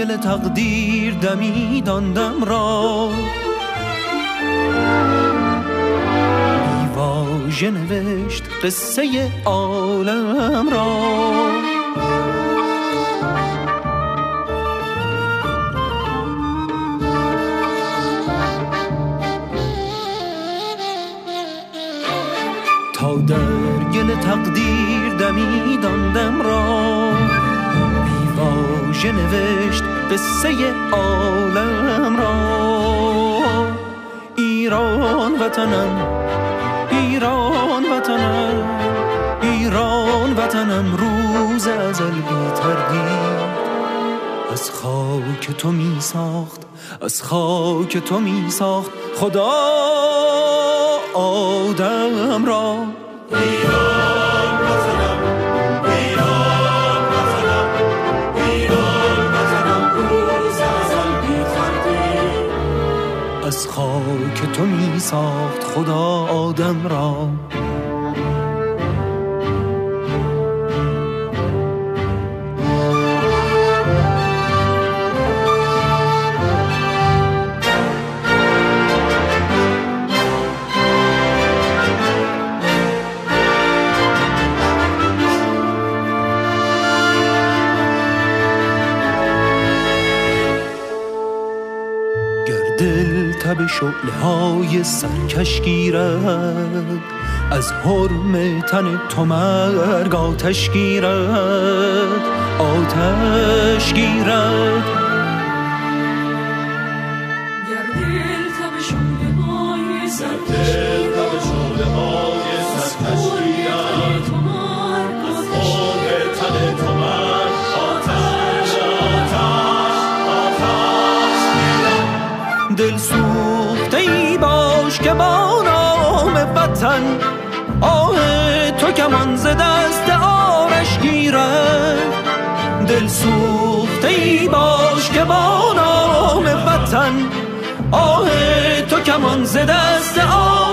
گل تقدیر دمیدان دم را، بیواژه نوشت قصه عالم را. تا در گل تقدیر دمیدان دم را، بیواژه نوشت قصه عالم را. ایران وطنم، ایران وطنم، ایران وطنم، روز ازل بی تردید از خاک تو می ساخت، از خاک تو می ساخت خدا آدم را. ایران وطنم، ایران وطنم، ایران وطنم، روز ازل بی تردید از خاک تو می ساخت خدا آدم را. دل تب شعله های سرکش گیرد، از حرم تن تو مرگ آتش گیرد، آتش گیرد. گر دل تب شعله های سرکش گیرد، از حرم تن تو مرگ آتش دل سوخته ای باش که با نام وطن، آه تو کمان ز دست آرش گیرد. دل سوخته ای باش که با نام وطن، آه تو کمان ز دست آرش